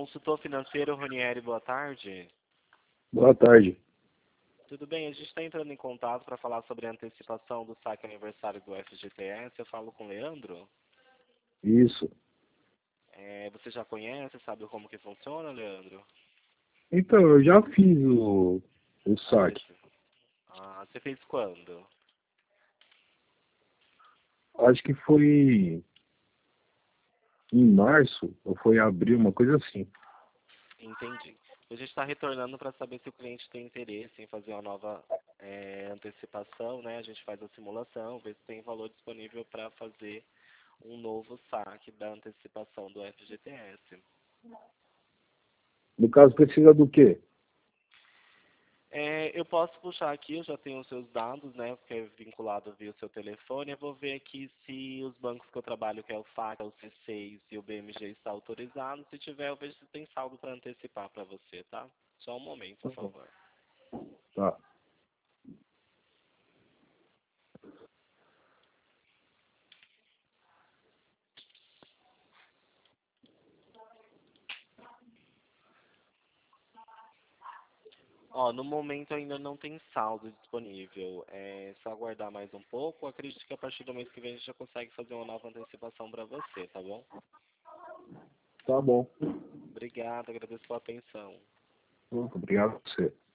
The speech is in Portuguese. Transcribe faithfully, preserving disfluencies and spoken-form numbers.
Consultor financeiro Ronieri, boa tarde. Boa tarde. Tudo bem? A gente está entrando em contato para falar sobre a antecipação do saque aniversário do F G T S. Eu falo com o Leandro. Isso. É, você já conhece, sabe como que funciona, Leandro? Então, eu já fiz o, o saque. Ah, você fez quando? Acho que foi em março, ou foi em abril, uma coisa assim. Entendi. A gente está retornando para saber se o cliente tem interesse em fazer uma nova é, antecipação, né? A gente faz a simulação, vê se tem valor disponível para fazer um novo saque da antecipação do F G T S. No caso, precisa do quê? É, eu posso puxar aqui, eu já tenho os seus dados, né? Porque é vinculado via o seu telefone. Eu vou ver aqui se os bancos que eu trabalho, que é o F A C, o C seis e o B M G, está autorizado. Se tiver, eu vejo se tem saldo para antecipar para você, tá? Só um momento, por favor. Tá. Ó, no momento ainda não tem saldo disponível. É só aguardar mais um pouco. Eu acredito que a partir do mês que vem a gente já consegue fazer uma nova antecipação para você, tá bom? Tá bom. Obrigado, agradeço pela atenção. Obrigado a você.